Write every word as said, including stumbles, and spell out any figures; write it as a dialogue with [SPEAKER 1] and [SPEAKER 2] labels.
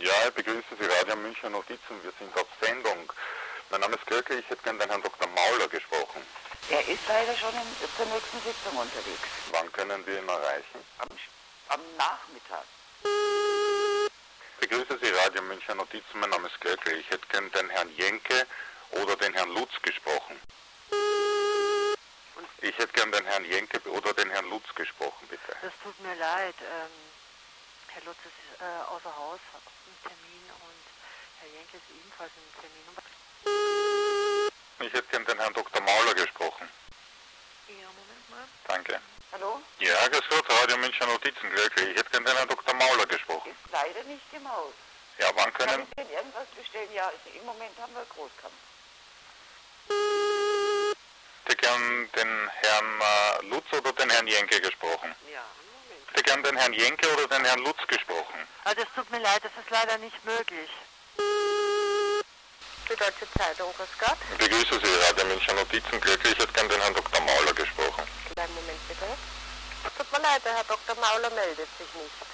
[SPEAKER 1] Ja, ich begrüße Sie, Radio Münchner Notizen. Wir sind auf Sendung. Mein Name ist Göcke, ich hätte gern den Herrn Doktor Mauler gesprochen.
[SPEAKER 2] Er ist leider schon in, zur nächsten Sitzung unterwegs.
[SPEAKER 1] Wann können wir ihn erreichen?
[SPEAKER 2] Am, am Nachmittag.
[SPEAKER 1] Ich begrüße Sie, Radio Münchner Notizen. Mein Name ist Göcke. Ich hätte gern den Herrn Jenke oder den Herrn Lutz gesprochen. Ich hätte gern den Herrn Jenke oder den Herrn Lutz gesprochen, bitte.
[SPEAKER 3] Das tut mir leid. Ähm, Herr Lutz ist äh, außer Haus im Termin und Herr Jenke ist ebenfalls im Termin.
[SPEAKER 1] Ich hätte gern den Herrn Doktor Mauler gesprochen.
[SPEAKER 3] Ja, Moment mal.
[SPEAKER 1] Danke.
[SPEAKER 2] Hallo?
[SPEAKER 1] Ja, grüß Gott, Radio Münchner Notizen, Glöckli. Ich hätte gern den Herrn Doktor Mauler gesprochen.
[SPEAKER 2] Ist leider nicht im Haus.
[SPEAKER 1] Ja, wann
[SPEAKER 2] Kann
[SPEAKER 1] können...
[SPEAKER 2] ich denn irgendwas bestellen? Ja, also im Moment haben wir Großkampf.
[SPEAKER 1] Ich hätte gern den Herrn äh, Lutz oder den Herrn Jenke gesprochen.
[SPEAKER 3] Ja, Moment.
[SPEAKER 1] Ich hätte gern den Herrn Jenke oder den Herrn Lutz gesprochen.
[SPEAKER 3] Also es tut mir leid, das ist leider nicht möglich. Die Deutsche Zeitung, grüß Gott.
[SPEAKER 1] Ich begrüße Sie, Radio Münchner Notizen, Glöckli. Ich hätte gern den Herrn Doktor Mauler gesprochen.
[SPEAKER 3] Kleinen Moment bitte. Tut mir leid, der Herr Doktor Mauler meldet sich nicht.